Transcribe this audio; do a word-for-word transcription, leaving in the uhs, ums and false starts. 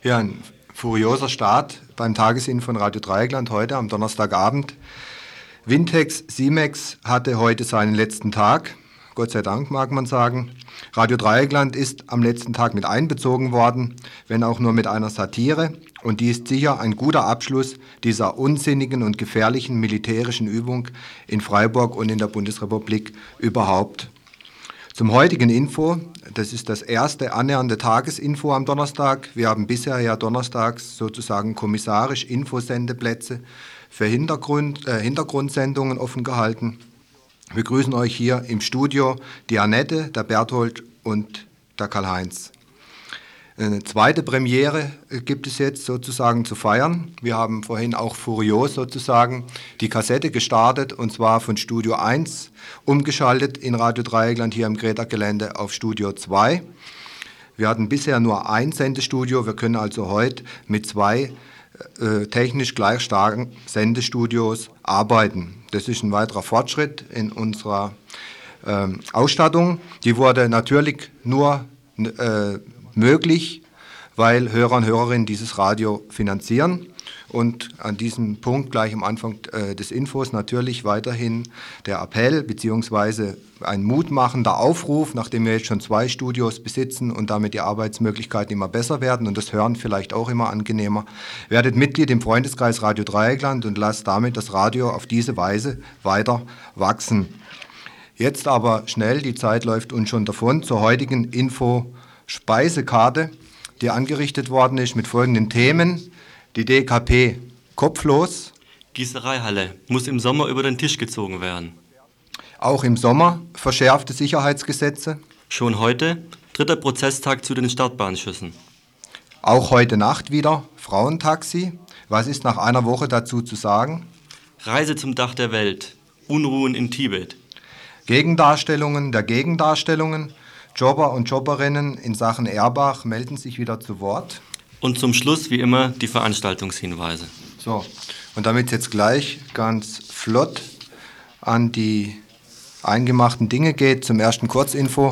Ja, ein furioser Start beim Tagesinfo von Radio Dreieckland heute am Donnerstagabend. Wintex Simex hatte heute seinen letzten Tag. Gott sei Dank, mag man sagen. Radio Dreieckland ist am letzten Tag mit einbezogen worden, wenn auch nur mit einer Satire. Und die ist sicher ein guter Abschluss dieser unsinnigen und gefährlichen militärischen Übung in Freiburg und in der Bundesrepublik überhaupt. Zum heutigen Info, das ist das erste annähernde Tagesinfo am Donnerstag. Wir haben bisher ja donnerstags sozusagen kommissarisch Infosendeplätze für Hintergrund, äh, Hintergrundsendungen offen gehalten. Wir grüßen euch hier im Studio die Annette, der Berthold und der Karl-Heinz. Eine zweite Premiere gibt es jetzt sozusagen zu feiern. Wir haben vorhin auch furios sozusagen die Kassette gestartet, und zwar von Studio eins umgeschaltet in Radio Dreieckland hier im Greta-Gelände auf Studio zwei. Wir hatten bisher nur ein Sendestudio, wir können also heute mit zwei äh, technisch gleich starken Sendestudios arbeiten. Das ist ein weiterer Fortschritt in unserer äh, Ausstattung. Die wurde natürlich nur äh, möglich, weil Hörer und Hörerinnen dieses Radio finanzieren. Und an diesem Punkt gleich am Anfang äh, des Infos natürlich weiterhin der Appell bzw. ein mutmachender Aufruf, nachdem wir jetzt schon zwei Studios besitzen und damit die Arbeitsmöglichkeiten immer besser werden und das Hören vielleicht auch immer angenehmer. Werdet Mitglied im Freundeskreis Radio Dreieckland und lasst damit das Radio auf diese Weise weiter wachsen. Jetzt aber schnell, die Zeit läuft uns schon davon, zur heutigen Info-Speisekarte, die angerichtet worden ist mit folgenden Themen. Die D K P kopflos. Gießereihalle muss im Sommer über den Tisch gezogen werden. Auch im Sommer verschärfte Sicherheitsgesetze. Schon heute dritter Prozesstag zu den Startbahnschüssen. Auch heute Nacht wieder Frauentaxi. Was ist nach einer Woche dazu zu sagen? Reise zum Dach der Welt. Unruhen in Tibet. Gegendarstellungen der Gegendarstellungen. Jobber und Jobberinnen in Sachen Erbach melden sich wieder zu Wort. Und zum Schluss, wie immer, die Veranstaltungshinweise. So, und damit jetzt gleich ganz flott an die eingemachten Dinge geht, zum ersten Kurzinfo.